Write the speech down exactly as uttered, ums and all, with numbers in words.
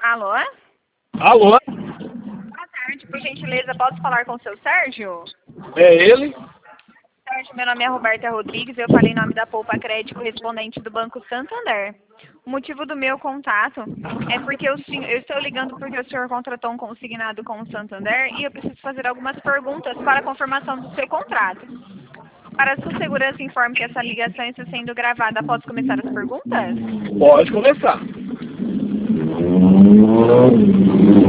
Alô? Alô? Boa tarde, por gentileza, posso falar com o seu Sérgio? É ele? Sérgio, meu nome é Roberta Rodrigues, eu falei em nome da Poupa Crédito, correspondente do Banco Santander. O motivo do meu contato é porque eu, sim, eu estou ligando porque o senhor contratou um consignado com o Santander e eu preciso fazer algumas perguntas para a confirmação do seu contrato. Para sua segurança, informe que essa ligação está sendo gravada. Posso começar as perguntas? Pode começar.